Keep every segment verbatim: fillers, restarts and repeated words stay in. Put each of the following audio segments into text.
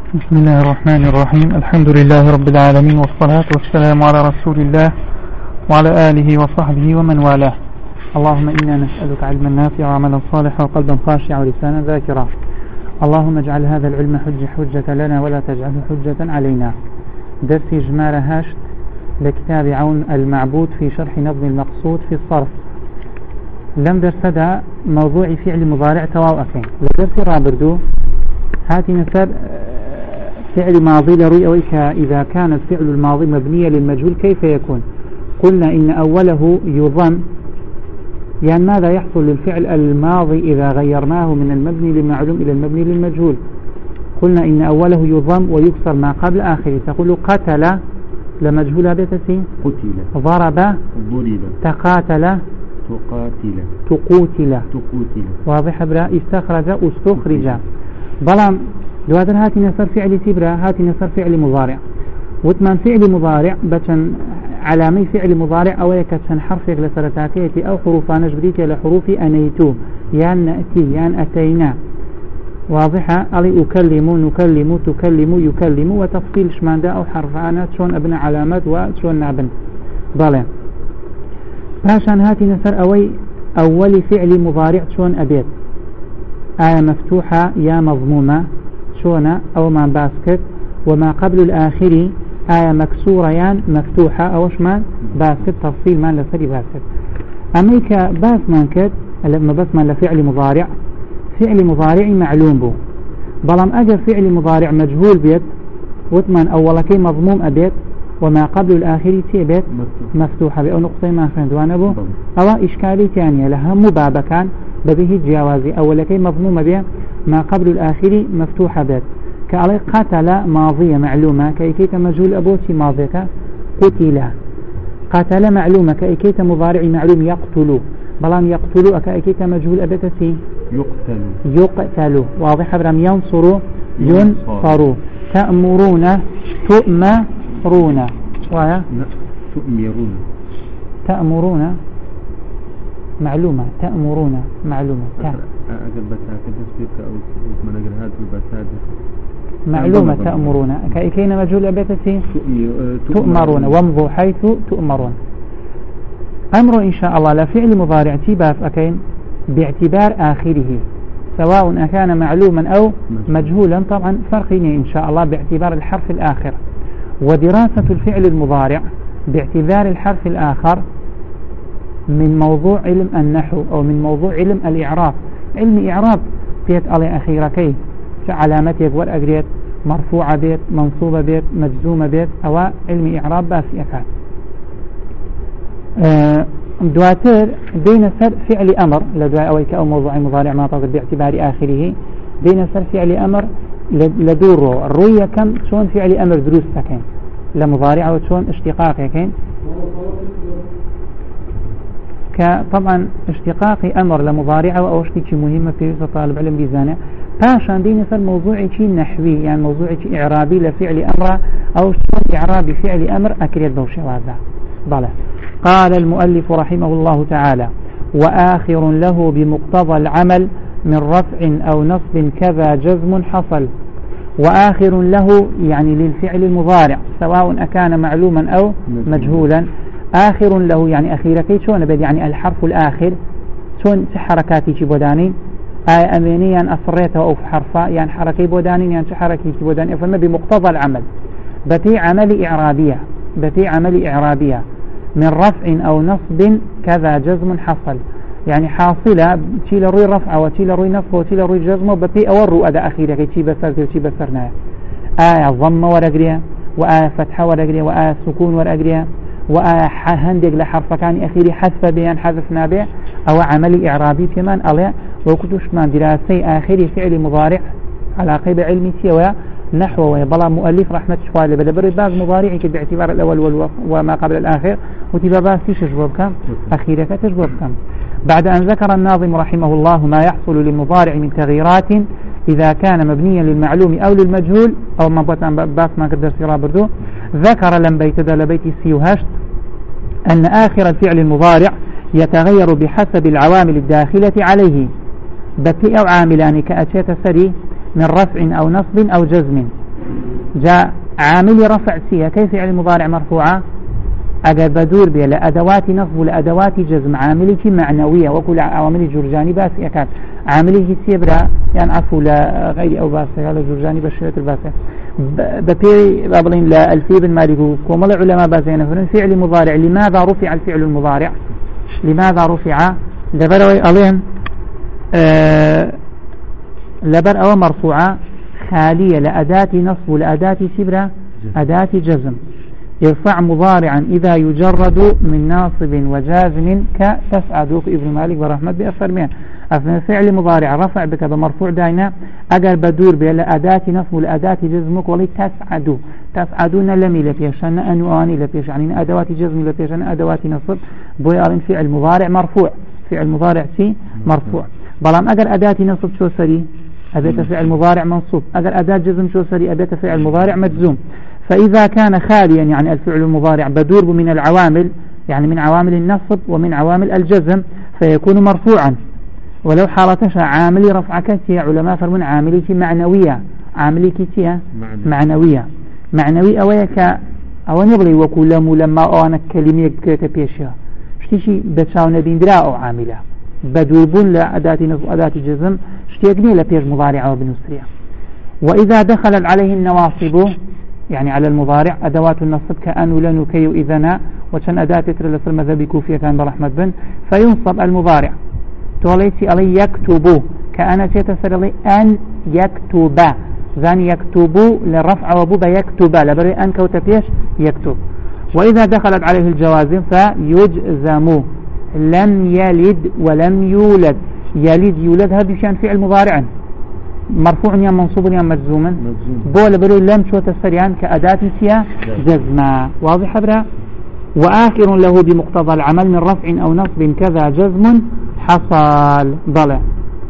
بسم الله الرحمن الرحيم. الحمد لله رب العالمين، والصلاة والسلام على رسول الله وعلى آله وصحبه ومن والاه. اللهم إنا نسألك علما نافعا وعملا صالحا وقلبا خاشعا ولسانا ذاكرا. اللهم اجعل هذا العلم حجة حجة لنا ولا تجعله حجة علينا. درس جمال هاشت لكتاب عون المعبود في شرح نظم المقصود في الصرف. لم درس هذا موضوع فعل مضارع تواو أكين. لدرس رابردو هاتي نسب فعل ماضي لروي أويك إذا كان الفعل الماضي مبنيا للمجهول كيف يكون؟ قلنا إن أوله يضم، يعني ماذا يحصل للفعل الماضي إذا غيرناه من المبني للمعلوم إلى المبني للمجهول؟ قلنا إن أوله يضم ويكسر ما قبل آخره. تقول قتل لمجهول بيتسي، قتل، ضرب، ضرب، تقاتل، تقاتل، تقوتل. تقوتل. واضح برا؟ استخرج، استخرج. بلام دواتر هاتي نصر فعل تبرا، هاتي نصر فعل مضارع. وثمان فعل مضارع بتن علامي فعل مضارع أو يكتن حرف لسرتاكيتي أو حروفان جبريتي لحروف أنيتو، يان نأتي، يان أتينا. واضحة؟ ألي أكلم، نكلم، تكلم، يكلم، وتفصيل شمان دا أو حرفانات شون أبنى علامات وشون نابن. ضلع باشان هاتي نصر أوي أول فعل مضارع شون أبيت، آية مفتوحة يا مضمومة شون أو ما باسكت، وما قبل الآخر آية مكسورة يان مفتوحة أو شمان باسكت، تفصيل ما لسري باسكت. أميك باس مانكت لما بس ما لفعل مضارع، فعل مضارع معلوم بو، بلام أجر فعل مضارع مجهول بيت وثمان أولكي مضموم أبيت وما قبل الآخر تي بيت مفتوحة بأو نقطة ما فهمتوان أبو أو إشكالي تانية لها مبابا كان ببه جوازي أولكي مضموم بيت ما قبل الآخر مفتوحة بيت. كألي قتل ماضية معلومة كأيكيت مجهول أبوتي ماضيك قتل. قتل معلومة كأيكيت مضارع معلوم يقتل، بلان يقتل كأيكيت مجهول أبتسي يقتل. يقتل. واضح برام؟ ينصر، ينصر. تأمرون، تؤمرون. ويا تؤمرون. تأمرون معلومة، تأمرون معلومة. أجل بساكت تسبيك أو من أجل هذا البساكت معلومة. تأمرون كأيكين مجهول أبتسي تؤمرون، وامضوا حيث تؤمرون. أمر إن شاء الله لفعل مضارع تباف أكين باعتبار آخره، سواء أكان معلوما أو مجهولا، طبعا فرقين إن شاء الله باعتبار الحرف الآخر. ودراسة الفعل المضارع باعتبار الحرف الآخر من موضوع علم النحو أو من موضوع علم الإعراب. علم إعراب بيت على أخيركي علامات يقول أجريت مرفوعة بيت، منصوبة بيت، مجزومة بيت، أو علم إعراب باسي أكاد. أه دواتر بين سر فعل أمر لدواء أويك أو موضوع مضارع ما تقول باعتبار آخره، بين سر فعل أمر لدوره الرؤية كم شون فعل أمر دروس سكين لمضارع وشون اشتقاق كين. كطبعا اشتقاق أمر لمضارع أو اشتي مهمة في طالب علم بيزانه. باشان بين سر موضوع شيء نحوي، يعني موضوع شيء إعرابي لفعل أمر أو شون إعرابي فعل أمر أكريت بوشي هذا. ضله. قال المؤلف رحمه الله تعالى: وآخر له بمقتضى العمل من رفع أو نصب كذا جزم حصل. وآخر له يعني للفعل المضارع سواء أكان معلوما أو مجهولا. آخر له يعني أخيرا كي شون بد يعني الحرف الآخر شون حركاتي بودانين آية أميني يعني أصريته أو حرفا يعني حركي بودانين يعني حركي بودانين. فما بمقتضى العمل بتي عمل إعرابية، بتي عمل إعرابية من رفع أو نصب كذا جزم حصل، يعني حاصلة تيل روي رفع وتيل روي نصب وتيل روي جزم وبتي أورو أدا أخيرا كي تي بسرت وتي بسرنا. آية ضم ورقريا، وآية فتحة ورقريا، وآية سكون ورقريا، وآية هندق لحرف كان أخيري حذف بيان حذفنا به، أو عمل إعرابي كمان ألا وكتوش من دراسي آخري فعل مضارع على قيد علمي سوى نحو ويبلا مؤلف رحمة شوالي بدا برد باز مضارعي باعتبار الأول وما قبل الآخر وتبا باز تشجبه بكم أخيرا تشجبه بكم. بعد أن ذكر الناظم رحمه الله ما يحصل للمضارع من تغييرات إذا كان مبنيا للمعلوم أو للمجهول أو ما بطن باس ما قدر سيرا بردو، ذكر لم بيتدى لبيت سيوهشت أن آخر الفعل المضارع يتغير بحسب العوامل الداخلة عليه، بكي أو عاملان كأتيت سري من رفع أو نصب أو جزم، جاء عامل رفع سيا كيف فعل مضارع مرفوعة أجر بدور بها لأدوات نصب لأدوات جزم عاملك معنوية وكل عوامل جرجاني باس يكاد عاملك سيبرا يعني عفو لا غير أو باس على جرجاني بشرة الباسة ببيري بابلين لا الفي بن مالك وكمل علماء باسين فرن فعل مضارع لماذا رفع الفعل المضارع لماذا رفع لبروي ألين أه لبر أو مرفوعة خالية لأداة نصب لأداة سبرة أداة جزم يرفع مضارعا إذا يجرد من ناصب وجازم كتسعد ابن مالك برحمة بأفر مين أفن فعل مضارع رفع بك بمرفوع داينا أجر بدور بلا أداة نصب لأداة جزمك ولي تسعد تسعدون لمي لبيشان أنواني لبيش يعني أدوات جزم لبيشان أدوات نصب بوي فعل مضارع مرفوع فعل مضارع سي مرفوع بلام أجر أداة نصب شو سري أبيت فعل مضارع منصوب أجر أداة جزم شو سري أبيت فعل مضارع مجزوم فإذا كان خاليا يعني الفعل المضارع بدور من العوامل يعني من عوامل النصب ومن عوامل الجزم فيكون مرفوعا ولو حالتش عامل رفع كتية علماء فرمون عاملك معنوية عاملك كتية معنوية معنوي أويك أو نبغي وكلام لما أنا كلمة كتبيشها شتيشي بتشاو نبين دراء أو عاملة بدوربون لأداة نصب أداة جزم شتيقني لبيش مضارع وبنسرية وإذا دخلت عليه النواصب يعني على المضارع أدوات النصب كأن ولن وكي وإذنا وشن أداة تتر لسر مذهبي كوفية كان برحمة بن فينصب المضارع توليتي علي يكتب كأنا تتسر لي أن يكتب ذان يكتب للرفع وبوب يكتب لبري أن كوتبيش يكتب وإذا دخلت عليه الجوازم فيجزم لم يلد ولم يولد يلد يولد هذا شان فعل مضارع مرفوع يا منصوب يا مجزوما بول بري لم شو تسريان كأداة سيا جزما واضح برا وآخر له بمقتضى العمل من رفع أو نصب كذا جزم حصل ضلع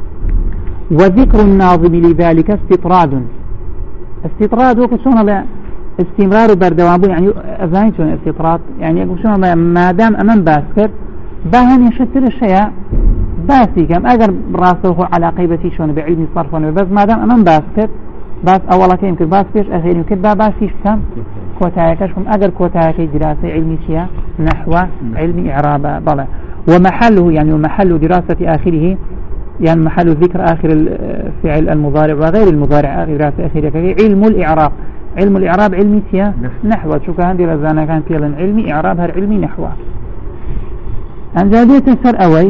وذكر الناظم لذلك استطراد استطراد وكشون لا استمرار بردوابه يعني أذاني شون استطراد يعني كشون ما دام أمام باسكت باهن يشتر الشيء باسي كم أجر براسه على قيبتي شون بعلم صرفا بس ما دام أمام باسكت باس أولا كي يمكن باس فيش أخير يمكن باسيش كم كوتايكشكم أجر كوتايكي دراسة علمي شيء نحو علم إعراب ضلع ومحله يعني ومحل دراسة آخره يعني محل ذكر آخر الفعل المضارع وغير المضارع آخر دراسة آخره علم الإعراب علم الإعراب علمي شيء نحو شو كان دي لزانا كان فيلا علمي إعراب هر علمي نحو عن جادية سر أوي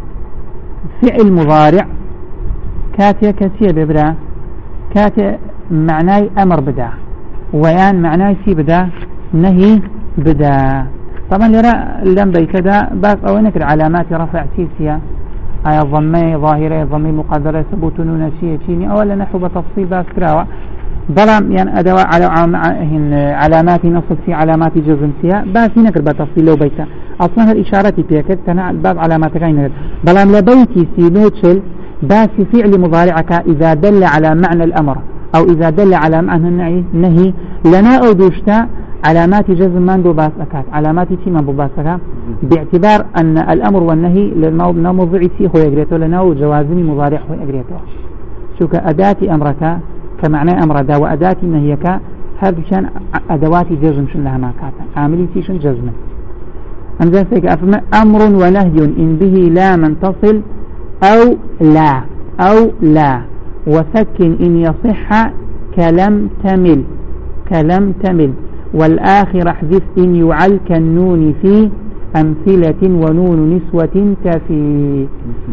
فعل مضارع كاتيا كاتيا ببرا كاتيا معناي أمر بدا ويان معناي سي بدا نهي بدا طبعا لرا لم بيكدا باس أو نكر علامات رفع سيسيا آية ضمي ظاهرة ضمي مقدرة ثبوت نونسية تيني أولا نحو بتفصيل باس كراوة بلام يعني أدواء على علامات نصب في علامات جزم فيها باس نكر بتفصيل لو بيتا أصلا الإشارة بيكت تنع الباب علامات كاين بلام لبيتي سينوتشل باس فعل مضارعك إذا دل على معنى الأمر أو إذا دل على معنى النهي لنا أو دوشتا علامات جزم من بباس أكاد علامات تي من بباس أكاد باعتبار أن الأمر والنهي للموضوع تي هو يقريته لنا وجوازم مضارع هو يقريته شو كأداة أمرك كمعنى أمر دا وأداة نهيك هذا كان أدوات جزم شن لها ما كاتا عاملي تي شن جزم أمزان سيك أفهم أمر ونهي إن به لا من تصل أو لا أو لا وسكن إن يصح كلم تمل كلم تمل والآخر احذف إن يعل كالنون في أمثلة ونون نسوة تفي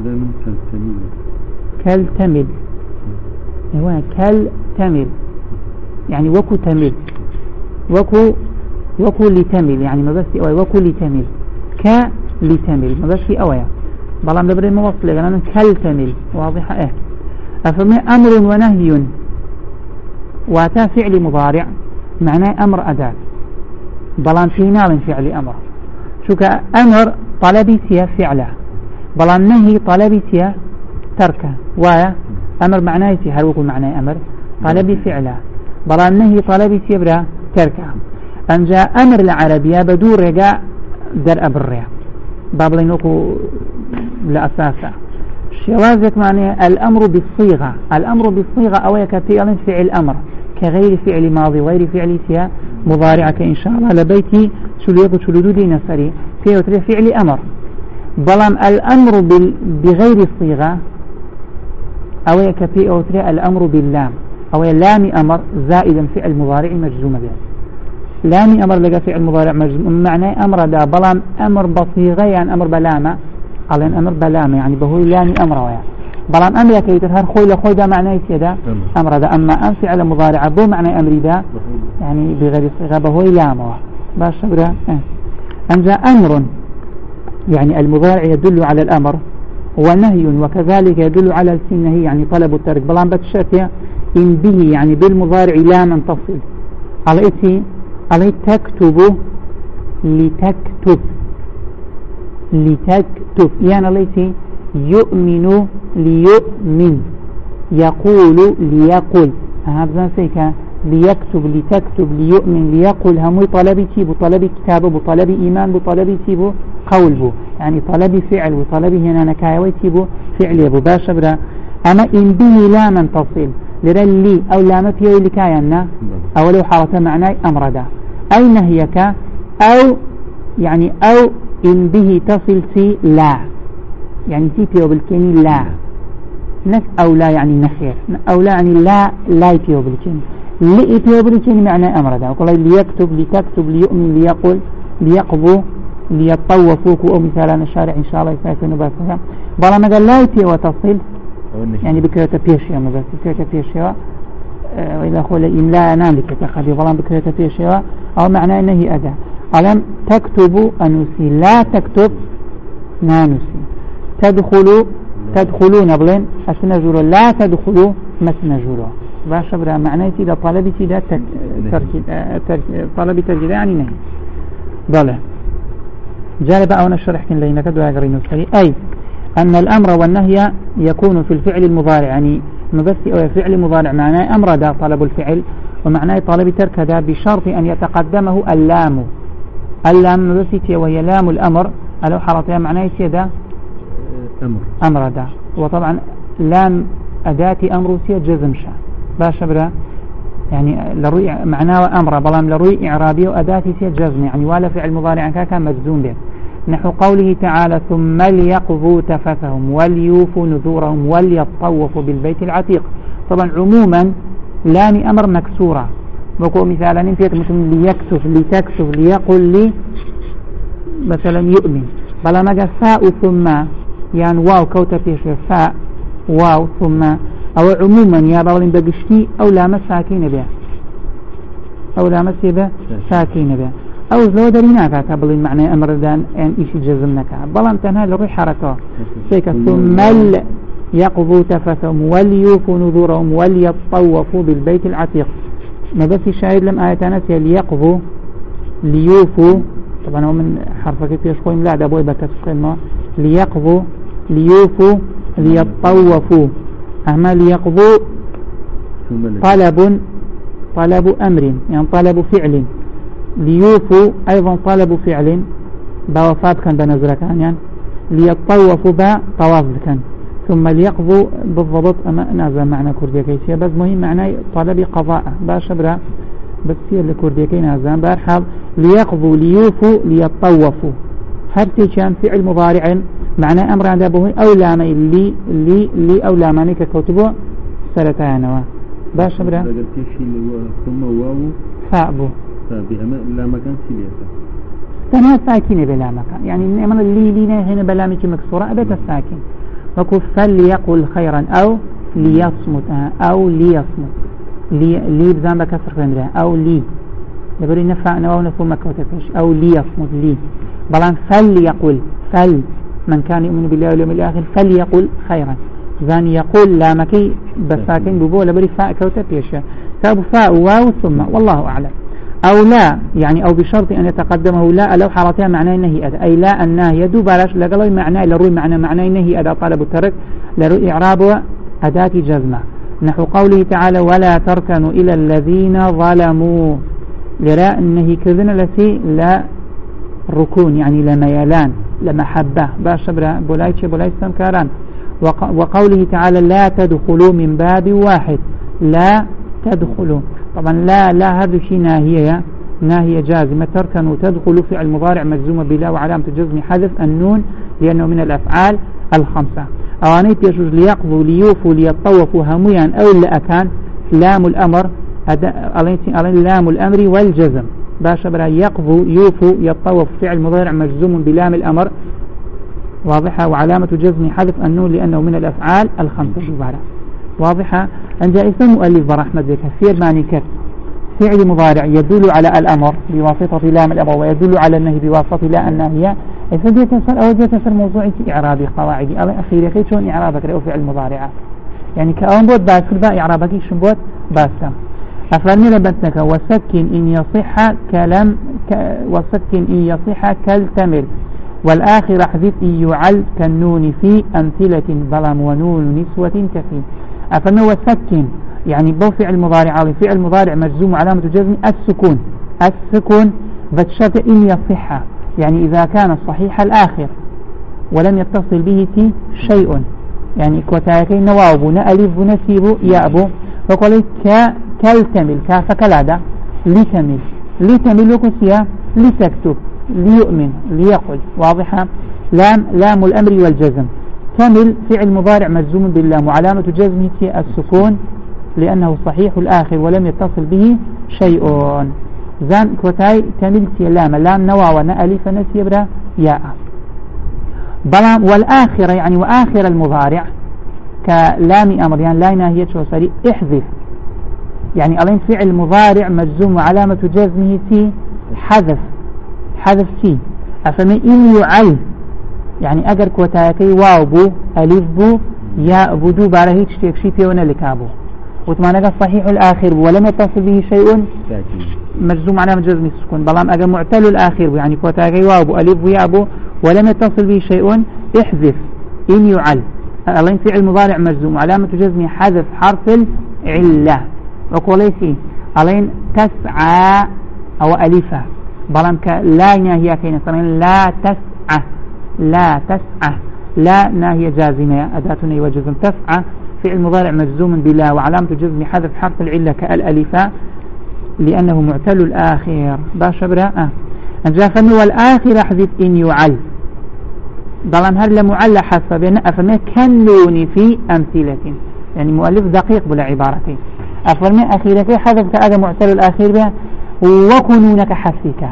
كالتمل هو كالتمل يعني وكو تمل وكو وكو لتمل يعني ما بس أوي وكو لتمل ك لتمل ما بس أوي بلام دبر الموصل لأن كالتمل واضحة إيه أفهم أمر ونهي واتا فعل مضارع معناه أمر أداة بلان في نال فعل أمر شو كأمر طلبي سيا فعله بلان نهي طلبي سيا تركه ويا أمر معناه سيا هل وكل معناه أمر طلبي فعله بلان نهي طلبي سيا برا تركه أن جاء أمر العربية بدور رجاء در أبريا بابلينوكو لأساسا شوازك معناه الأمر بالصيغة الأمر بالصيغة أو كفعل فعل أمر كغير فعل ماضي وغير فعل سيا مضارعك إن شاء الله لبيتي شلوك شلودي نسري فيه وتري فعل أمر بلام الأمر بغير الصيغة أو يكفي أو تري الأمر باللام أو لام أمر زائدا فعل مضارع مجزوم به لام أمر لقى فعل مضارع مجزوم معناه أمر دا بلام أمر بصيغة يعني أمر بلامة على أمر بلامة يعني بهوي لام أمر ويا بلام أمر كي تظهر خوي لخوي دا معناه كذا أمر دا أما أم فعل مضارع بو معنى أمر دا يعني بغير الصيغة بهوي لام باش شبرا أه. أنجا أمر يعني المضارع يدل على الأمر ونهي وكذلك يدل على النهي يعني طلب الترك بلان بتشاتيا إن به يعني بالمضارع لا من تصل على إتي على تكتب لتكتب لتكتب يعني على يؤمن ليؤمن يقول ليقول هذا سيكا ليكتب لتكتب ليؤمن ليقول هم طلب تيبو طلب كتابه بطلب إيمان بطلب تيبو قول بو يعني طلب فعل وطلب هنا نكايوي تيبو فعل يبو باشا برا أما إن به لا من تصل لرا لي أو لا مفيه لكاينا أو لو حرت معناه أمر دا أي نهيك أو يعني أو إن به تصل سي لا يعني تيبيو بالكلمة لا نك أو لا يعني نخير أو لا يعني لا لا يبيو بالكلمة لي يبيو بالكلمة معناه أمر دا وقال ليكتب لتكتب ليؤمن ليقول ليقضوا ليطوفوك أو مثالا الشارع إن شاء الله يساعدون باسها بلا ما قال لا يبيو وتصل يعني بكرة بيشيا ما بس بكرة بيشيا وإذا قال إملاء ناملك تخذي ظلام بكرة بيشيا أو معناه أنه أداة ألم تكتب أنسي لا تكتب نانسي تدخلوا تدخلون بلين أسنجروا لا تدخلوا مسنجروا باش برا معناه إذا طلبي إذا طلبي ترجيل يعني نهي بله جالب أو نشرح كن لينك دعا قرين السري أي أن الأمر والنهي يكون في الفعل المضارع يعني مبثي أو فعل مضارع معناه أمر دا طلب الفعل ومعناه طلب ترك دا بشرط أن يتقدمه اللام اللام مبثي وهي لام الأمر ألو حرطها معناه سيدا أمر أمر دا وطبعا لام أداة أمر سيد جزمشا باش برا يعني لروي معناه أمر بلام لروي إعرابي وأداة سيد جزم يعني ولا فعل مضارع كان مجزوم به نحو قوله تعالى ثم ليقضوا تفثهم وليوفوا نذورهم وليطوفوا بالبيت العتيق طبعا عموما لام أمر مكسورة وكو مثالا انتهت مثل ليكسف لتكسف ليقل لي مثلا يؤمن بلا ما قال فاء ثم يعني واو كوتا فيش فاء واو ثم أو عموما يا بغلين بقشتي أو لام ساكين بها أو لام سيبه ساكين بها أو لو دريناك قبل معنى أمر دان أن إيش جزمناك بلان تنها لروي حركة سيك ثم يقضوا تفثهم وليوفوا نذورهم وليطوفوا بالبيت العتيق ما بس الشاهد لم آية نسي ليقضوا ليوفوا طبعا هو من حرفك فيش خويم لا دابوي بكسر ليقضوا ليوفوا ليطوفوا أما ليقضوا طلب طلب أمر يعني طلب فعل ليوفوا أيضا طلب فعل بوفات كان بنزر كان يعني ليطوفوا بطواف كان ثم ليقضوا بالضبط أما نازل معنى كردية كيسية بس مهم معنى طلب قضاء باشبرا بس هي اللي كردية كي نازل بارحال ليقضوا ليوفوا ليطوفوا هرتي كان فعل مضارع معنى أمر عند أبوه أو لامي اللي اللي اللي أو لاماني ككوتبه سرتانوا باشبرا ثم واو فأبو بأما لا مكان سيليا تنها ساكنة بلا مكان يعني إنما اللي لينا هنا بلامك مكسورة أبدا الساكن وكو فليقل خيرا أو ليصمت أو ليصمت لي لي بزان بكسر فمرة أو لي يقول نفع نواو نفو مكوتفش أو ليصمت لي بلان فليقل فل من كان يؤمن بالله واليوم الآخر فليقل خيرا زان يقول لا مكي بساكن ببو لبري فاء كوتفش تاب فاء واو ثم والله أعلم أو لا يعني أو بشرط أن يتقدمه لا لو حرتها معناه نهي أدى أي لا الناهية دو بلاش لقلوي معناه لروي معنى معناه نهي أدى طلب الترك لروي إعراب أداة جزمة نحو قوله تعالى ولا تركنوا إلى الذين ظلموا لراء النهي كذن لسي لا ركون يعني لميلان لمحبة باشبرا بولايتش بولايتش سمكاران وقوله تعالى لا تدخلوا من باب واحد لا تدخلوا طبعا لا لا هذا شيء ناهية ناهية جازمة تركن وتدخل فعل مضارع مجزومة بلا وعلامة الجزم حذف النون لأنه من الأفعال الخمسة. أواني بيجوز ليقضوا ليوفوا ليطوفوا هميا أو لأكان لام الأمر لام الأمر والجزم باش برا يقضوا يوفوا يطوف فعل مضارع مجزوم بلام الأمر واضحة وعلامة جزم حذف النون لأنه من الأفعال الخمسة جبارة واضحة. عند اسم مؤلف برحمة ذلك كثير ماني كت فعل مضارع يدل على الأمر بواسطة لام الأمر ويدل على النهي بواسطة لا الناهية إذا تسأل أو تسأل موضوعي إعرابي قواعدي أو أخيرا كي شون إعرابك رأو فعل مضارعات يعني كأون بود باس كل بقى إعرابك شنبوت باسا أفرمي لبنتك وسكن إن يصح كلام ك... وسكن إن يصح كالتمل والآخر حذف إن يعل كالنون في أمثلة ظلم ونون نسوة كفي. أفرمي وسكن يعني بو فعل مضارع أو فعل مضارع مجزوم علامة الجزم السكون السكون بشرط إن يصح يعني إذا كان صحيح الآخر ولم يتصل به شيء يعني كوتاكي نواب نألف نسيب يأبو فقال ك كالتمل كافكلادا لتمل لتمل وكسيا لتكتب ليؤمن ليقل واضحة. لام لام الأمر والجزم تمل فعل مضارع مجزوم باللام وعلامة جزمه السكون لأنه صحيح الآخر ولم يتصل به شيء زان كوتاي تمل لام لام نوا ونألف نسيبرا ياء بلام والآخرة يعني وآخر المضارع كلام أمر يعني لا ناهية وصري احذف يعني ألين فعل مضارع مجزوم وعلامة جزمه تي حذف حذف تي أفمي إن يعل يعني أجر كوتاكي واو بو ألف بو ياء بدو باره تشتكشي بيونا لكابو وثمانك صحيح الآخر ولم يتصل به شيء مجزوم علامة جزمه السكون بلام أجر معتل الآخر يعني كوتاكي واو بو ألف بو ياء بو ولم يتصل به شيء احذف إن يعل ألين فعل مضارع مجزوم وعلامة جزمه حذف حرف العلة وقوليتي ألين تسعى أو ألفة بلام لا ناهية كينا صمين لا تسعى لا تسعى لا ناهية جازمة أداة نهي وجزم تسعى فعل مضارع مجزوم بلا وعلامة جزم حذف حرف العلة كالألفة لأنه معتل الآخر باش برا أه أنجافني والآخر أحذف إن يعل بلام هل لمعل حسب بين أفرمي كالنون في أمثلة يعني مؤلف دقيق بلا عبارتين أفرمي أخيرك حذف كأذا معتل الآخر بها وكنونك حسك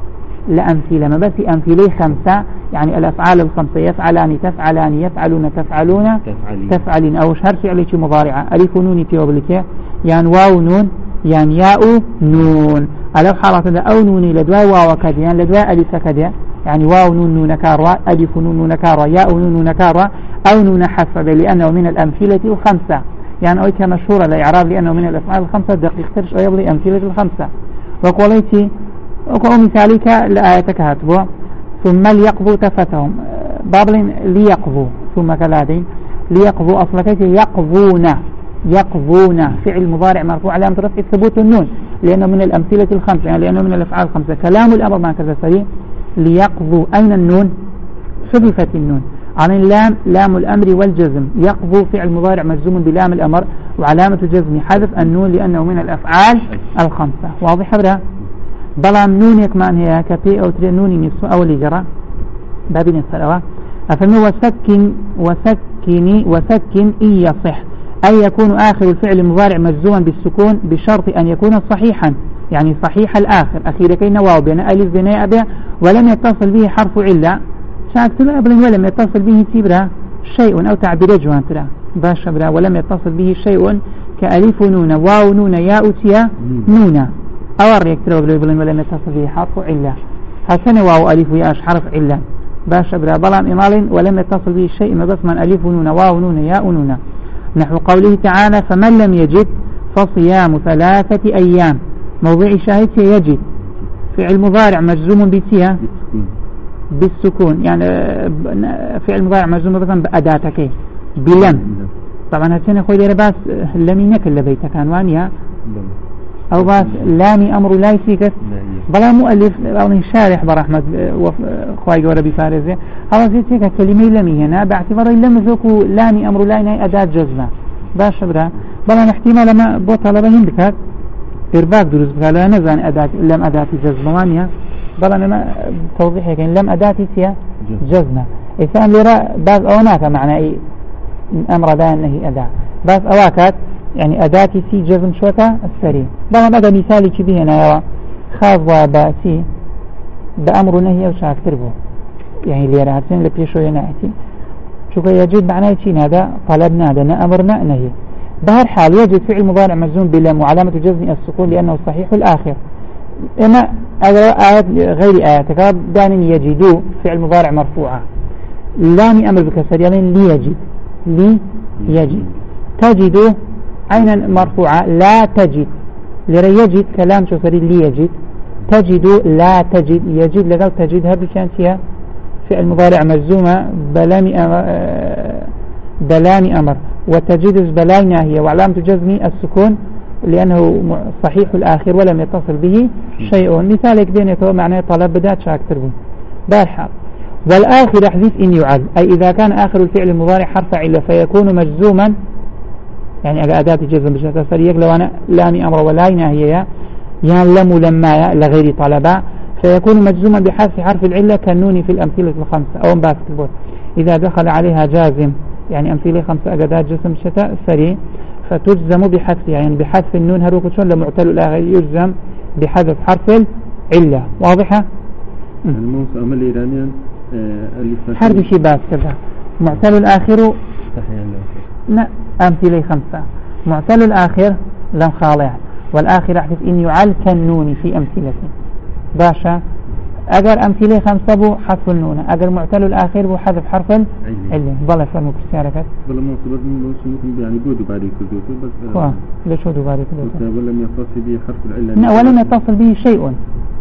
لأمثلة ما بس أمثلة خمسة يعني الأفعال الخمسة يفعلان تفعلان يفعلون تفعلون تفعلين أو شهر فعلي مضارعة ألف نون تيوبلك يعني واو نون يعني ياء نون ألف حالة أو نوني لدواء واو كذا يعني لدواء ألف كذا يعني واو نون نون كاروا ألف نون نون كاروا ياء نون نون كاروا أو نون حسب لأنه من الأمثلة الخمسة يعني أويك مشهورة الإعراب لأنه من الأفعال الخمسة دقيق ترش أيضا أمثلة الخمسة وقوليتي وقول مثالك لآيتك هاتبوا ثم ليقضوا تفتهم بابل ليقضوا ثم كلادين ليقضوا أصلكيتي يقضون يقضون فعل مضارع مرفوع علامة رفع ثبوت النون لأنه من الأمثلة الخمسة يعني لأنه من الأفعال الخمسة كلام الأمر ما كذا سريع ليقضوا أين النون حذفت النون عن اللام لام الأمر والجزم يقضوا فعل مضارع مجزوم بلام الأمر وعلامة جزم حذف النون لأنه من الأفعال الخمسة واضح برا بلام نون يكمان هي كبي أو تري نون نصف أو لجرة بابين السلوى أفهمي وسكن وسكني وسكن إن يصح أي يكون آخر الفعل مضارع مجزوما بالسكون بشرط أن يكون صحيحا يعني صحيح الآخر أخيرا كي نواو بين ألف بين أبي ولم يتصل به حرف علة شاكت له أبلن ولم يتصل به تبرا شيء أو تعبير جوان ترى باش برا ولم يتصل به شيء كألف نون واو نون ياء تيا نون أو الريكتر أبلن ولم يتصل به حرف علة حسن واو ألف ياء حرف علة باش برا بلام إمال ولم يتصل به شيء ما بس من ألف نون واو نون ياء نون نحو قوله تعالى فمن لم يجد فصيام ثلاثة أيام موضوع شاهد يجد فعل مضارع مجزوم بتيا بالسكون يعني فعل مضارع مجزوم مثلا بأداتك بلم طبعا هاتين خوي دير باس لمينك اللي بيتك عنوانيا أو باس لامي أمر لا يسيكس بلا مؤلف أو شارح برحمة خوي جورا بفارزة هذا زيتك كلمة لمي هنا باعتبار لم ذوكو لامي أمر لا ينهي أداة جزمة باش برا بلا احتمال ما بو طلبة هندكات إرباك دروس بقى نزان أداة لم أداة جزمانية بل أنا توضيح يعني لم أداة سيا جزمة إنسان لرا بعض أوناك معنى أي أمر دا أنه أداة بعض أواكات يعني أداة سي جزم شوكا السريع بل هذا مثالي كبه هنا خاض باسي بأمر نهي أو شاكتر بو يعني لرا هاتين لبيشو ينعتي شوف يجب معناه شيء هذا طلبنا هذا أمرنا نهي بهر حال يجب فعل مضارع مجزوم بلام وعلامة جزم السكون لأنه صحيح الآخر إما آيات غير آيات دان يجدوا فعل مضارع مرفوعة لام أمر بكسر يعني ليجد لي يجد تجد عينا مرفوعة لا تجد لري يجد كلام شو صري ليجد تجد لا تجد يجد لقال تجد هذا كان فيها فعل مضارع مجزومة بلام أمر بلام أمر وتجد بلاي ناهية وعلامة جزم السكون لأنه صحيح الآخر ولم يتصل به شيء مثالك دينته معناه طلب بدات شاكتر به بارحال والآخر يحذف إن يعل أي إذا كان آخر الفعل المضارع حرف علة فيكون مجزوما يعني أداة جزم بشكل سريع لو أنا لام أمر ولاي ناهية يعلم لما لغير طلبا فيكون مجزوما بحذف حرف العلة كالنون في الأمثلة الخمسة أو باسك البوت إذا دخل عليها جازم يعني أمثلة خمسة أداة جسم شتاء سريع فتجزم بحذفها يعني بحذف النون هروك شون لمعتل الآخر يجزم بحذف حرف العلة واضحة؟ الموس أمل إيرانيا حرف شي باس كذا معتل الآخر لا أمثلة خمسة معتل الآخر لم خالع والآخر أحذف إن يعل كالنون في أمثلة باشا أجر أمثلة خمسة بو حذف النون أجر معتل الآخر بو حذف حرف العلة بلا فرمك استعرفت بلا موس بس ممكن يعني جو دوباري كذوته بس كوا ليش هو دوباري كذوته ولم يتصل به حرف العلة لا ولم يتصل به شيء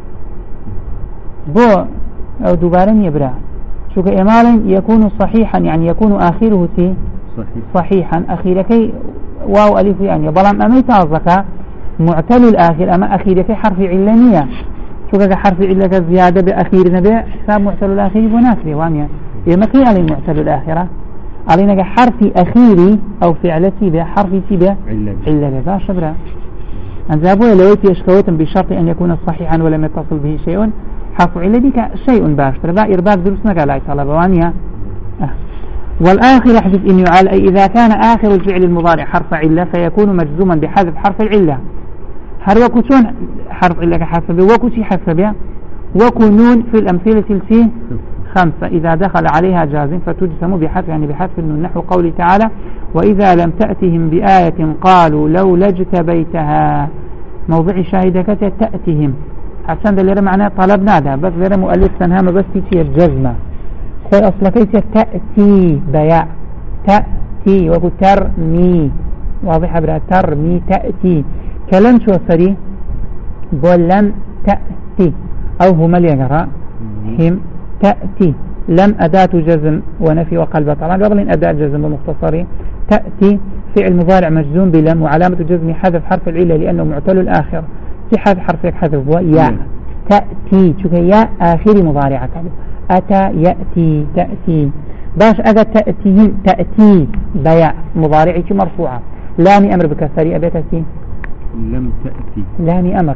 بو أو دوبارا يبرع شو كإمال يكون صحيحا يعني يكون آخره تي صحيح صحيحا أخيرك واو ألف يعني بلام أمي تازك معتل الآخر أما أخيرك حرف علانية شو كذا حرف علة زيادة بأخير نبي حساب معتل الآخر بناسبه وانيا يمكن على معتل الآخرة علينا حرف أخيري أو فعلتي به حرف به علة ذا شبرا أنزابوا لويتي يشكوتم بشرط أن يكون صحيحا ولم يتصل به شيء حرف علة ديك شيء باشتر لا إرباك دروسنا قال عيسى الله بوانيا أه. والآخر يحذف إن يعال أي إذا كان آخر الفعل المضارع حرف علة فيكون مجزوما بحذف حرف العلة هل وكتون حرف علة حسب وكتي حسب وكنون في الأمثلة التي خمسة إذا دخل عليها جازم فتجزم بحذف يعني بحذف النون نحو قوله تعالى وإذا لم تأتهم بآية قالوا لو لجتبيتها موضع شاهدك تأتهم عشان ده اللي معناه طلبنا ده بس غير مؤلف سنها ما بس تيجي الجزمة خوي أصلا كيف تأتي بياء تأتي وقل ترمي واضح برا ترمي تأتي كلام شو صري بول لم تأتي أو هما اللي يقرأ هم تأتي لم أداة جزم ونفي وقلب طبعا قبل إن أداة جزم ومختصري تأتي فعل مضارع مجزوم بلم وعلامة جزم حذف حرف العلة لأنه معتل الآخر في حذف حرفك حذف هو يا تأتي شوف يا آخر مضارعة أتى يأتي تأتي باش أجا تأتي تأتي بياء مضارعي مرفوعة لام أمر بكسري أبي تأتي لم تأتي لام أمر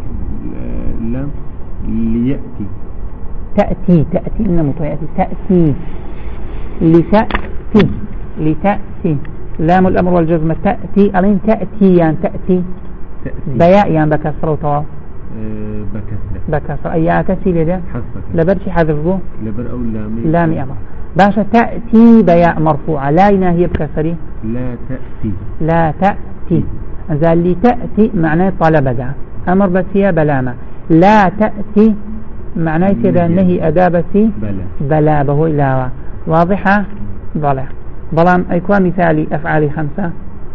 لم ليأتي تأتي تأتي إنما مطيئتي تأتي لتأتي لتأتي لام الأمر والجزم تأتي ألين تأتي يعني تأتي بياء يعني بكسر وطواف أه بكسر بكسر أي تأتي لذا لبر شي حذف بو لبر أو لامي لامي أمر باشا تأتي بياء مرفوعة لا هي بكسري لا تأتي لا تأتي إذا اللي تأتي معناه طلب ذا أمر بس هي بلامة لا تأتي معناه كذا نهي أدابتي بلا بلا بهو إلاوة واضحة ضلع بلام أيكوا مثالي أفعالي خمسة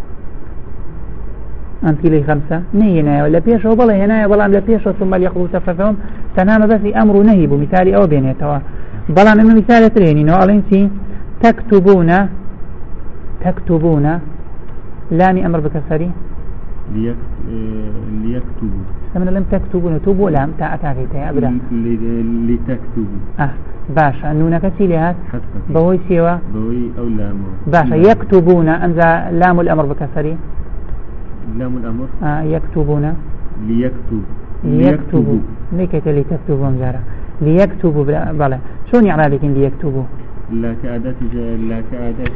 أمثلة خمسة نهينا ولا بيش وبلا هنا بلام لا بيش ثم ليقضوا تفثهم تنام بس أمر نهي بمثالي أو بينيتوا بلام إنه مثال تريني نوعلين سي تكتبون تكتبون لامي أمر بكسري ليك... ليكتبوا سمنا لم تكتبون تبوا لام تأتاكي أبدا لتكتبوا أه باشا النون كسيليات بوي سيوا بوي أو لام باشا يكتبون أنزا لام الأمر بكسري لام الأمر آه يكتبون ليكتب ليكتبوا ليكت لتكتبوا مجارة ليكتبوا بلا شون إعرابك ليكتبوا لا كأداة لا كأداة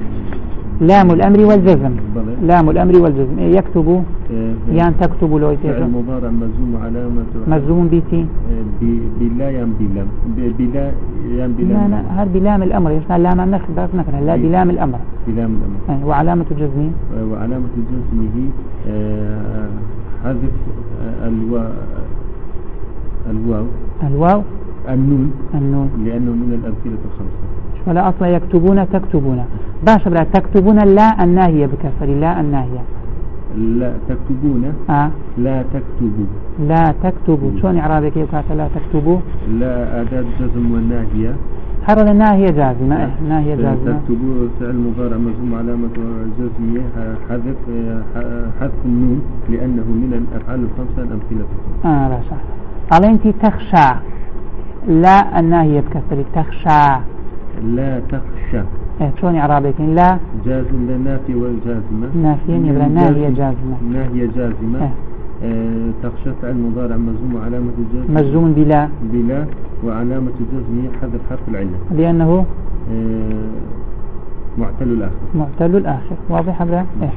لام الأمر والجزم لام الأمر والجزم يكتبوا يعني تكتبوا لو يتجه المضارع مجزوم علامة مجزوم بيتي بلا يام بلام بلا يام بلام لا لا هذا بلام الأمر يشمل لام النخ بس نكره لا بلام الأمر بلام الأمر وعلامة جزمه وعلامة جزمه حذف الواو الواو الواو النون النون لأنه من الأمثلة الخمسة ولا أصلا يكتبون تكتبون باش بلا تكتبون لا الناهية بكسر لا الناهية لا تكتبون آه. لا تكتبوا لا تكتبوا شلون إعرابك يوكات لا تكتبوا لا أداة جزم والناهية حرر الناهية جازمة إيه ناهية جازمة تكتبوا فعل مضارع مجزوم علامة جزمية حذف حذف النون لأنه من الأفعال الخمسة الأمثلة آه لا صح على أنت تخشى لا الناهية بكسر تخشى لا تخشى إيه شلون إعرابك لا جازم للنافي والجازمة نافيين يبقى ناهية جازمة ناهية جازمة إيه. آه تخشى فعل مضارع مجزوم علامة الجزم مجزوم بلا بلا وعلامة الجزم حذف حرف العلة لأنه آه معتل الآخر معتل الآخر واضح هذا إيه.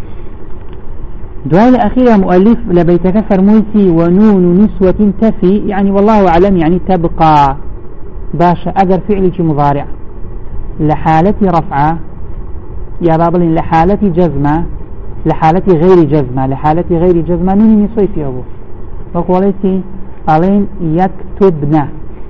دعاء الأخير مؤلف لبيتك فرمويتي ونون نسوة تفي يعني والله أعلم يعني تبقى باشا أجر فعلك مضارع لحالة رفعة يا بابل لحالة جزمة لحالة غير جزمة لحالة غير جزمة نون نسوة في أبو وقولتي ألين يكتبنا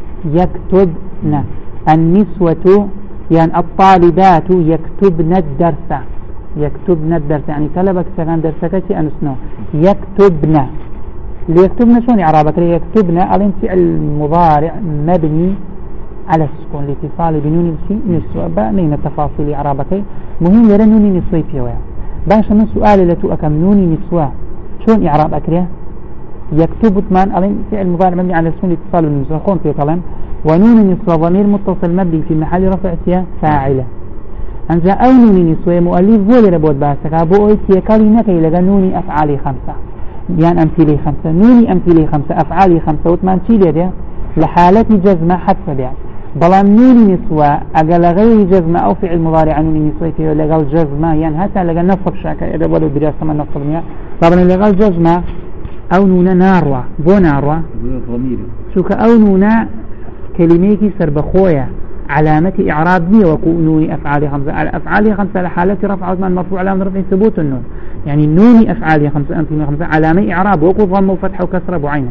يكتبنا النسوة يعني الطالبات يكتبن الدرس يكتبن الدرس يعني طلبك سكان درسك شيء أنسنو يكتبن ليكتبن شون إعرابك ليكتبن ألين فعل مضارع مبني على السكون الاتصال بنون نسوة بأنين التفاصيل إعرابك مهم يرى نون نسوة فيها باش من سؤال لتو أكم نون نسوة شون إعرابك ليه يكتب ثمان ألين فعل مضارع مبني على السكون الاتصال بالنسوة خون في كلام ونون نسوة ضمير متصل مبني في محل رفع فاعلة أنجا أو نون نسوة مؤلف بولي ربوت باسك أبو أيتي كالي نكي لغا نوني أفعالي خمسة يعني أمثلي خمسة نوني أمثلي خمسة أفعالي خمسة وثمان شيلي ده لحالة جزمة حدث بها بلام نون نسوة أقل غير جزمة أو فعل مضارع نون نسوة فيه لغا جزمة يعني حتى لغا نصب شاكا إذا ولو دراسة ما نصب مياه طبعا لغا جزمة أو نون ناروة بو ناروة شوك أو نون كلميكي سربخوية علامة إعراب نية وكونوني أفعالي خمسة أفعالي خمسة لحالة رفع عثمان مرفوع علامة رفع ثبوت النون يعني نوني أفعالي خمسة أمثلة خمسة علامة إعراب وكو ضم وفتح وكسر بعينه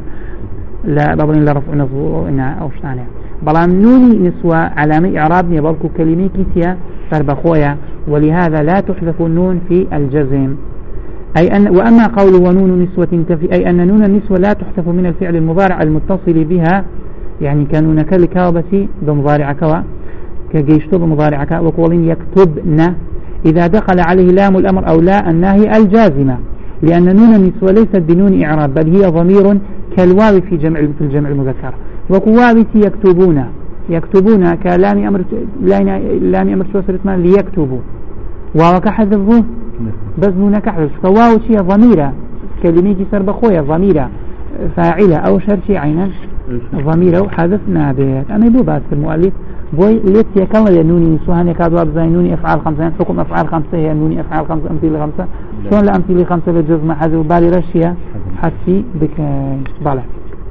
لا بابن إلا رفع نصب إنها أو شتانية بلام نوني نسوة علامة إعراب نية بلكو كلميكي تيا سربخوية ولهذا لا تحذف النون في الجزم أي أن وأما قول ونون نسوة تفي أي أن نون النسوة لا تحذف من الفعل المضارع المتصل بها يعني كانوا كالكاوبة بمضارع كوا كجيشتو بمضارع كوا وقولين يكتبن إذا دخل عليه لام الأمر أو لا الناهي الجازمة لأن نون النسوة ليست بنون إعراب بل هي ضمير كالواو في جمع في الجمع المذكر وكواوتي يكتبون يكتبون كلام أمر لام أمر شو سرتمان ليكتبوا وكحذفه بس نون كحذف كواو شيء ضميرة كلمة سرب خويا ضميرة فاعلة أو شرشي عينا ضميرة وحذف نابت أنا يبو بس المؤلف بوي ليت يكمل ينوني سوهان كادوا بزينوني أفعال خمسة حكم أفعال خمسة هي نوني أفعال خمسة أمثلة خمسة شلون الأمثلة خمسة بالجزم حذف بالي رشية حسي بك بالله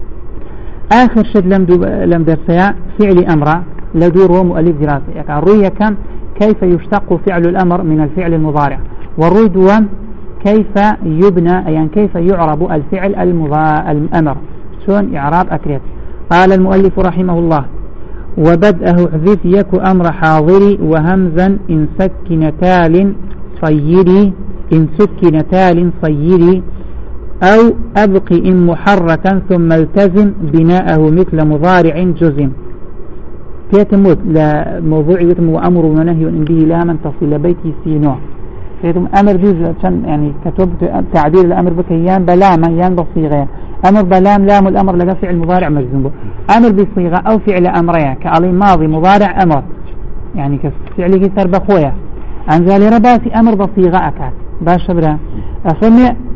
آخر شيء لم دو لم درسيا فعل أمر لدور مؤلف دراسة يعني روي كم كيف يشتق فعل الأمر من الفعل المضارع والروي دوام كيف يبنى يعني كيف يعرب الفعل الأمر شون إعراب أكريت قال المؤلف رحمه الله وبدأه حذف يك أمر حاضري وهمزا إن سكن تال صيري إن سكن تال صيري أو أبق إن محركا ثم التزم بناءه مثل مضارع جزم تيتموت لموضوع يتم وأمر ونهي إن به لا من تصل بيتي سينوع تيتم أمر جزء يعني كتب تعبير الأمر بكيان بلام يان بصيغة أمر بلام لام الأمر لقى فعل مضارع مجزوم أمر بصيغة أو فعل أمريا كعلي ماضي مضارع أمر يعني كفعل كسر بخويا أنزل رباسي أمر بصيغة أكاد باش برا أفهم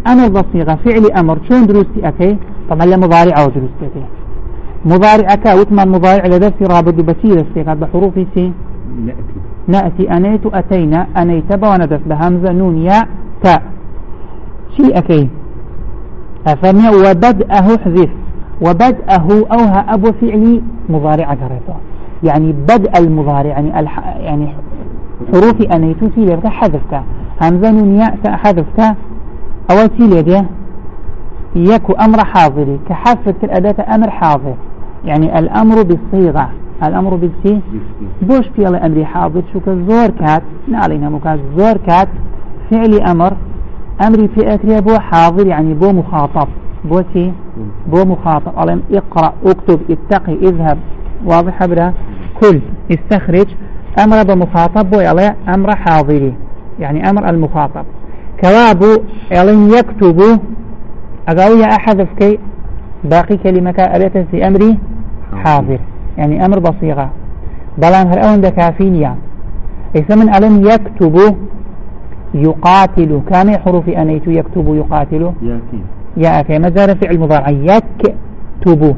أمر بصيغة فعل أمر شون دروستي أكي طبعا لمضارع أو دروستي أكي مضارع أكا وثمان مضارع لدرسي رابط بسيرة استيقاظ بحروف سي نأتي نأتي أنيت أتينا أنيت بوندس بهمزة نون ياء تاء شيء أكي أفرمي وبدأه حذف وبدأه أوها أبو فعلي مضارع قريته يعني بدء المضارع يعني الح... يعني حروف أنيت سيلة حذفك همزة نون ياء تاء حذفك أول سيلة يكو أمر حاضري كحذف الأداة أمر حاضر يعني الأمر بالصيغة الأمر بالسي بوش في الأمر حاضر شو كزور كات نعلينا مكات زور كات فعل أمر أمري في أكري بو حاضر يعني بو مخاطب بو سي بو مخاطب ألم اقرأ اكتب اتقي اذهب واضح برا كل استخرج أمر بمخاطب بو يلا أمر حاضري يعني أمر المخاطب كوابو ألم يكتبوا أقوي أحذف كي باقي كلمة أليت في أمري حاضر يعني أمر بصيغة بلان هل أون دكافين يعني إذا ألم يكتبوا يقاتل كم حروف أنيت يكتب يقاتل يا أكي مزار فعل مضارع يكتب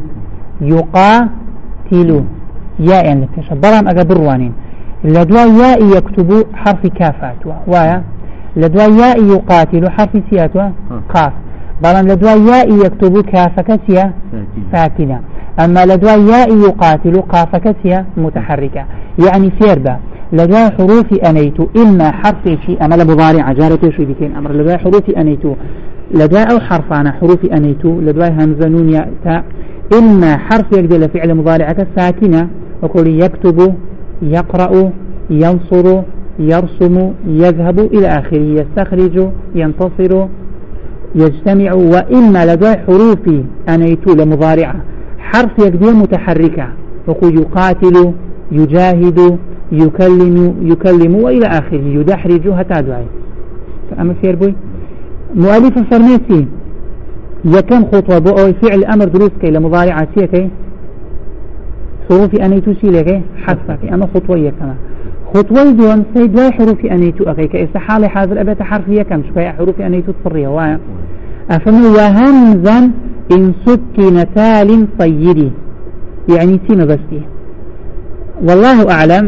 يقاتل يا يعني بلان أقبروانين لدوا ياء يكتب حرف كافات ويا لدوا ياء يقاتل حرف سيات قاف بلان لدوا ياء يكتب كافكسيا ساكنة أما لدوا ياء يقاتل قافكسيا متحركة يعني سيربا لدوا حروف أنيت إما حرف شيء أما لمضارع جارة شو بكين أمر لدوا حروف أنيت لدوا أو حرفان حروف أنيت لدوا همزة نون ياء تاء إما حرف يقدر فعل مضارعة ساكنة وقول يكتب يقرأ ينصر يرسم يذهب إلى آخره يستخرج ينتصر يجتمع وإما لدى حروف أنيت لمضارعة حرف يقدر متحركة وقل يقاتل يجاهد يكلم يكلم وإلى آخره يدحرج هتا دعي فأما سير بوي مؤلف فرميتي يكم خطوة بو فعل أمر دروس كي لمضارعة سيكي حروف أنيت سيلكي حذفك أما خطوة يكما خطوة دون سيد لا حروف أنيت أكي كإستحالة حاضر أبيت حرف يكم شوية حروف أنيت تصرية وايا أفهموا وهمزا إن سكن تال طيري يعني سيما بستي والله أعلم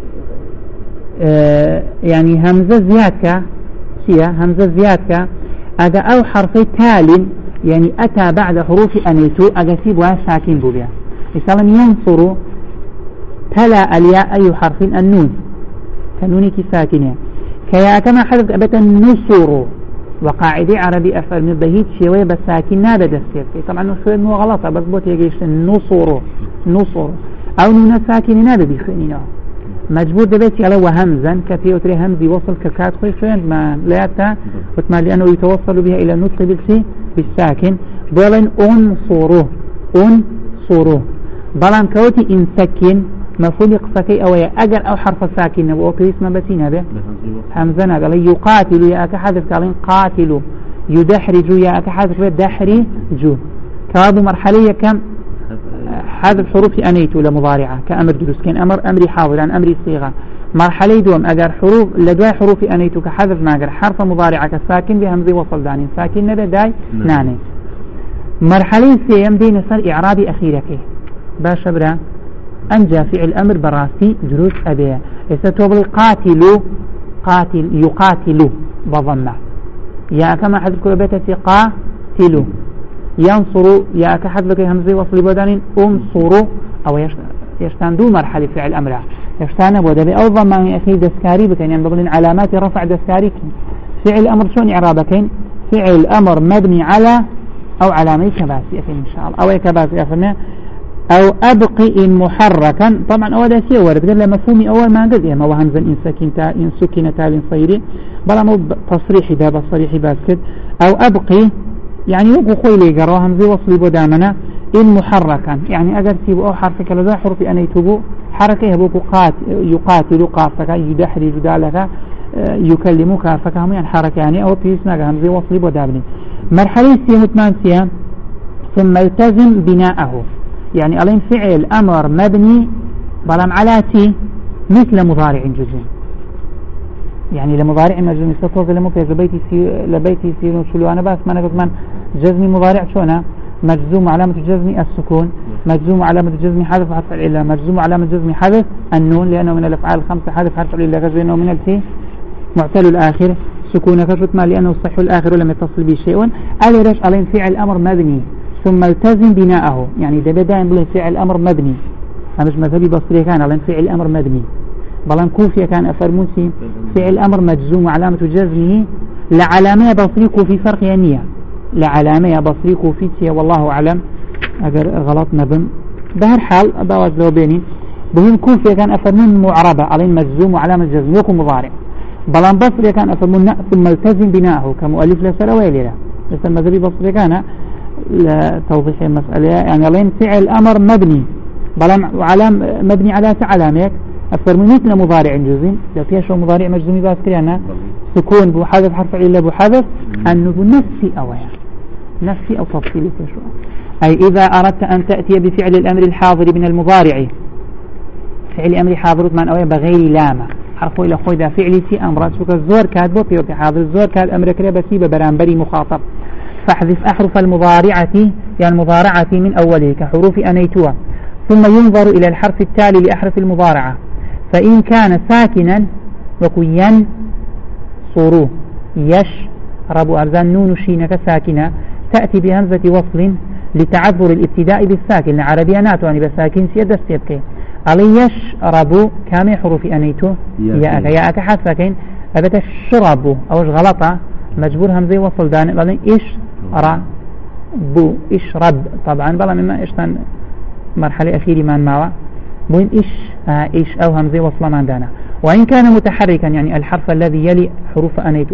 آه يعني همزة زيادك سيا همزة زيادك أجا أو حرف تال يعني أتى بعد حروف أنيت أجا سيبها ساكن بوبيا مثلا ينصر تلا الياء أي حرف النون كنونك ساكنة كيا كما حذف أبدا النصر وقاعدة عربي أفعل من بهيت شوية بس ساكن نابد السير طبعا نصر مو غلطة بس بوت يجيش النصر نصر أو نون ساكن نابد بيخينينه مجبور دبيت على وهمزا كثير وتري همزي وصل ككات خوي شوين ما لا يتا وتما لأنه يتوصل بها إلى النطق بالسي بالساكن بولن أنصره أنصره بلان كوتي إن سكن مفهوم قصكي أو أجر أو حرف ساكن وأوكي اسمه بسينا به همزنا قال يقاتل يا كحذف قالين قاتل يدحرج يا كحذف دحرج كهذا مرحلة كم حذف حروف أنيت لمضارعة كأمر دروس كان أمر أمري حاضر عن أمري صيغة مرحلة دوم أجر حروف لدواء حروف أنيت كحذف ما أجر حرف مضارعة كساكن بهمزة وصل داني ساكن نبي داي ناني مرحلة سيم بين صار إعرابي أخيرك باش برا أنجى فعل أمر براسي دروس أبيه يستوبل قاتل قاتل يقاتل بضمة يا كما حذف كل بيت قاتل ينصر يا كحذف همزة وصل بدن انصر أو يشتاندو مرحلة فعل أمر يشتان بودبي أو ضمان أخي دسكاري بكين يعني بقولين علامات رفع دسكاري فعل أمر شون إعرابكين فعل أمر مبني على أو علامة كباسي إن شاء الله أو كباسي أفهمه أو أبقي إن محركا طبعا أول شيء ورد قال له مفهومي أول ما قد ما وهمزا إن سكن تا إن سكن تال صيري بلا مو تصريحي ده بصريحي باسكت أو أبقي يعني وقو خوي لي قرأ همزة وصلي بدامنا إن محركا يعني أجر سيبو أو حرف كلا ذا حرف أن يتوبو حركة يبوكو قات يقاتل قافك يدحرج دالك يكلم كافك هم يعني حركة يعني أو بيسنا همزة وصلي بدامني مرحلة سيمتمان سيام ثم التزم بناءه يعني ألين فعل أمر مبني بلام على تي مثل مضارع جزم يعني لمضارع مجزوم استطوز لمطيع لبيتي سي لبيتي سيرون شلو أنا بس ما نقص من جزمي مضارع شونه مجزوم علامة جزمي السكون مجزوم علامة جزمي حذف حرف العلة مجزوم علامة جزمي حذف النون لأنه من الأفعال الخمسة حذف حرف العلة كذلك من التي معتل الآخر سكون كشت ما لأنه صح الآخر ولم يتصل به شيء ألي رش عليه فعل الأمر مبني ثم التزم بناءه يعني ده بدأ نقول فعل الأمر مبني مش مذهبي بصري كان على فعل الأمر مبني بلان كوفيا كان أفرموسي فعل الأمر مجزوم علامة جزمه لعلامة بصري كوفي فرق يانية لعلامة بصري كوفي والله أعلم أجر غلط نبم بهر حال أبواز لو بيني بهم كوفيا كان أفرمون معربة على مجزوم وعلامة جزم يكون مضارع بلان بصري كان أفرمون ثم التزم بناءه كمؤلف لسلا ويلي بس المذهبي بصري كان لتوضيح المسألة يعني لين فعل الأمر مبني بلان علام مبني على علامات أفرمون مثل مضارع جزم لو فيها شو مضارع مجزومي باس كريانا سكون بحذف حرف علة بحذف أنه نفسي أو يعني نفسي أو تفصيلي شو أي إذا أردت أن تأتي بفعل الأمر الحاضر من المضارع فعل أمر حاضر من أوي بغير لامة حرفه إلى خوي ذا فعلي في أمر سوك الزور كاتبه في حاضر الزور كاد أمر كريبة سيبه برانبري مخاطب فاحذف أحرف المضارعة يعني المضارعة من أوله كحروف أنيتها ثم ينظر إلى الحرف التالي لأحرف المضارعة فإن كان ساكنا وكين صوروه يشرب أرزان نون شينك ساكنة تأتي بهمزة وصل لتعذر الابتداء بالساكن العربية ناتواني بساكن سيادة السيبكي علي يشرب كامي حروف أنيتو ياك ياك حد ساكن أبت الشرب أوش غلطة مجبور همزة وصل دان علي إش را بو اشرب طبعا بلا مما إشتان مرحلة أخيرة من معه بوين إش آه إش أو همزة وصل من دانا وإن كان متحركا يعني الحرف الذي يلي حروف أنيتو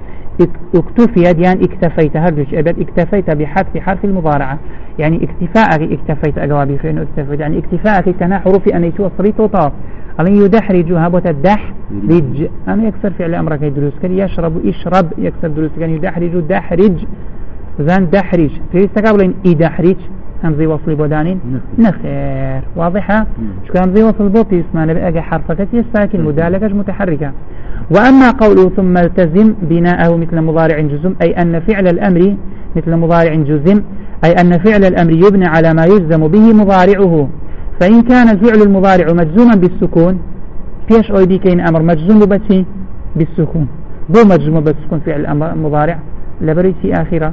اكتفيت يعني اكتفيت هرجش أبد اكتفيت بحذف حرف المضارعة يعني اكتفاءك اكتفيت أجوابي فإنه اكتفيت يعني اكتفاءك كان حروف أنيتو أصريت وطاف علي يدحرجها بتدح رج أنا يكسر فعل أمرك يدرس كان يشرب يشرب يكسر دروس كان يدحرج دحرج زان دحرج في استقبل يدحرج همزي وصل بودانين نخير واضحة شو كان همزي وصل بوتي اسمه بقى حرفك الساكن مدالكش متحركة وأما قوله ثم التزم بناءه مثل مضارع جزم أي أن فعل الأمر مثل مضارع جزم أي أن فعل الأمر يبنى على ما يجزم به مضارعه فإن كان الفعل المضارع مجزوما بالسكون فيش أو دي كين أمر مجزوم بس بالسكون بو مجزوم بالسكون فعل الأمر مضارع لبريسي آخرة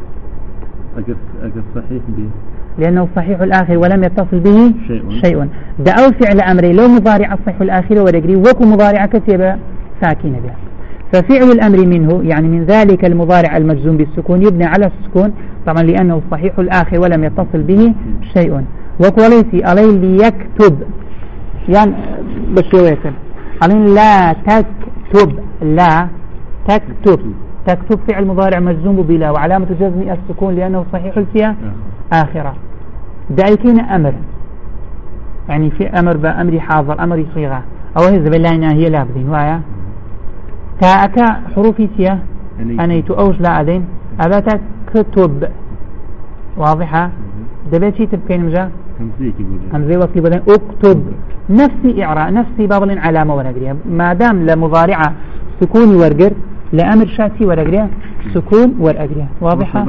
أجل صحيح به لأنه صحيح الآخر ولم يتصل به شيء, شيء. دعوا فعل أمري لو مضارع الصحيح الآخر ورقري وكو مضارع كتب ساكنة به ففعل الأمر منه يعني من ذلك المضارع المجزوم بالسكون يبنى على السكون طبعا لأنه صحيح الآخر ولم يتصل به شيء وكو ليس عليه ليكتب يعني بشوية عليه لا تكتب لا تكتب تكتب فعل مضارع مجزوم بلا وعلامة جزم السكون لأنه صحيح الفئة آخرة دعيكين أمر يعني في أمر بأمر حاضر أمر صيغة أو هذا بالله هي لابدين وايا تاءك حروفي سيا أنيت أوش لا أدين أبتك كتب واضحة دبيت شي تبكين مجا همزة وصلي بدين اكتب نفسي إعراء نفسي بابلين علامة ورقرية ما دام لمضارعة سكوني ورقر لأمر شاتي ورقرية سكون ورقرية واضحة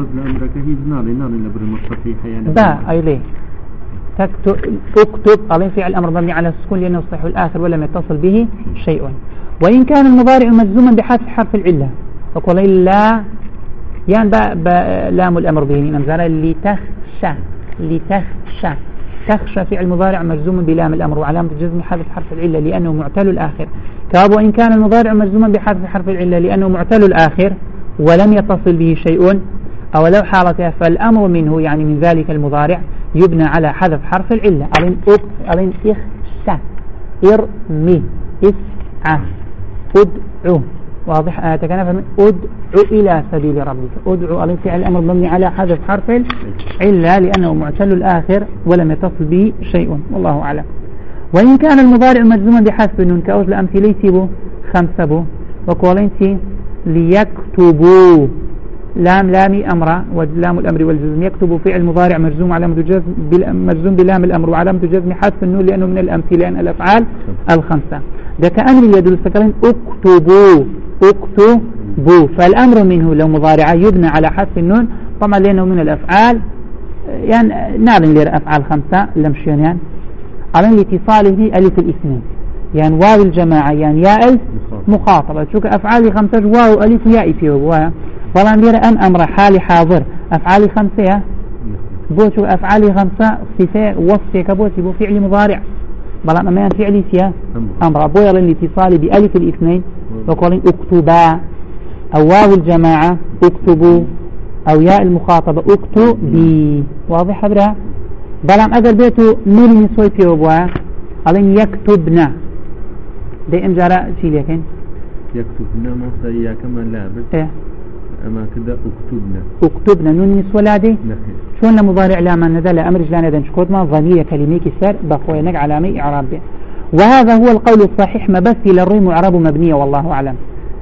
با أي ليه تكتب اكتب عليه فعل الأمر مبني على السكون لأنه صحيح الآخر ولم يتصل به شيء وإن كان المضارع مجزوما بحذف حرف العلة فقل لا يعني با با لام الأمر به نمزال لتخشى لتخشى تخشى فعل مضارع مجزوم بلام الأمر وعلامة الجزم حذف حرف العلة لأنه معتل الآخر كاب وإن كان المضارع مجزوما بحذف حرف العلة لأنه معتل الآخر ولم يتصل به شيء أو لو حالته فالأمر منه يعني من ذلك المضارع يبنى على حذف حرف العلة ألين أك ألين إخشى إرمي إسعى أدعو واضح آه تكلم أدعو إلى سبيل ربك أدعو ألين فعل الأمر مبني على حذف حرف العلة لأنه معتل الآخر ولم يتصل به شيء والله أعلم وإن كان المضارع مجزوما بحذف النون كأوز الأمثلة يسيبوا خمسة بو وقولين ليكتبوا لام لام أمر ولام الأمر والجزم يكتب فعل مضارع مجزوم علامة الجزم مجزوم بلام الأمر وعلامة الجزم حذف النون لأنه من الأمثلة لأن الأفعال الخمسة ده كأمر يدل سكرين اكتبوا اكتبوا، فالأمر منه لو مضارعة يبنى على حذف النون طبعا لأنه من الأفعال يعني نعلم لي أفعال خمسة لمشيان يعني على الاتصاله ألف الاثنين يعني واو الجماعة يعني ياء المخاطبة شوك أفعال خمسة واو ألف ياء فيه واو طبعا لي أم أمر حالي حاضر أفعال خمسة بو شو أفعال خمسة صفة وصف كبوتي بو فعل مضارع بلان أما فعل سيا أمر أبو يلا الاتصال بألف الاثنين وقالين اكتبا أو واو الجماعة اكتبوا أو ياء المخاطبة اكتبي واضح برا بلان أقل بيتو نور نسوي فيه بوا قالين يكتبنا دي امجارة شي لكن يكتبنا ما سيا كمان لا بس ايه أما كده اكتبنا اكتبنا نون نسوة لا دي شون لمضارع لا من ندى لا أمر جلان دنش كودما ظنية كلميك السر بخوينك علامي إعراب به وهذا هو القول الصحيح ما بس للريم إعراب مبنية والله أعلم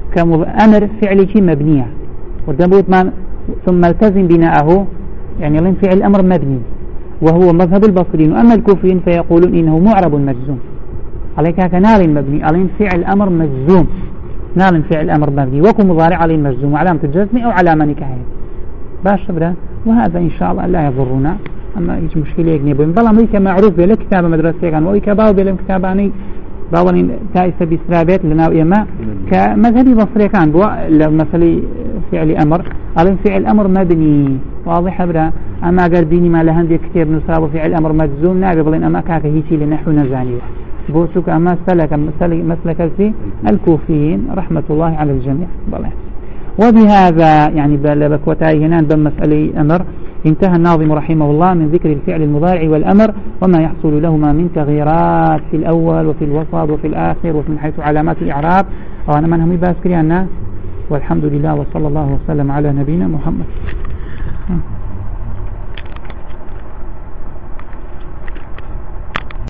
كأمر فعل شيء مبنية والدبوت ما ثم التزم بناءه يعني لين فعل الأمر مبني وهو مذهب البصريين وأما الكوفيين فيقولون إنه معرب مجزوم عليك كنار مبني علين فعل الأمر مجزوم نار فعل الأمر مبني وكو مضارع عليه مجزوم علامة الجزم أو علامة نكاية باش برا وهذا إن شاء الله لا يضرنا أما إيش مشكلة يجنبون بلا ميكا معروف بلا كتاب مدرسة كان وإيكا باو بلا كتاباني باولين تائسة بسرابات لنا وإما كمذهبي بصري كان بوا مثلا فعل أمر على فعل أمر مبني واضح برا أما قربيني ما لهندي كتير نصاب فعل أمر مجزوم نابي بلين أما كاكا هيتي لنحو نزانية بوسك أما سلك مسلك في الكوفيين رحمة الله على الجميع بلين وبهذا يعني بلبكوتاي هنا بمسألة أمر انتهى الناظم رحمه الله من ذكر الفعل المضارع والأمر وما يحصل لهما من تغييرات في الأول وفي الوسط وفي الآخر ومن حيث علامات الإعراب وأنا من هم باسكري عنا والحمد لله وصلى الله وسلم على نبينا محمد.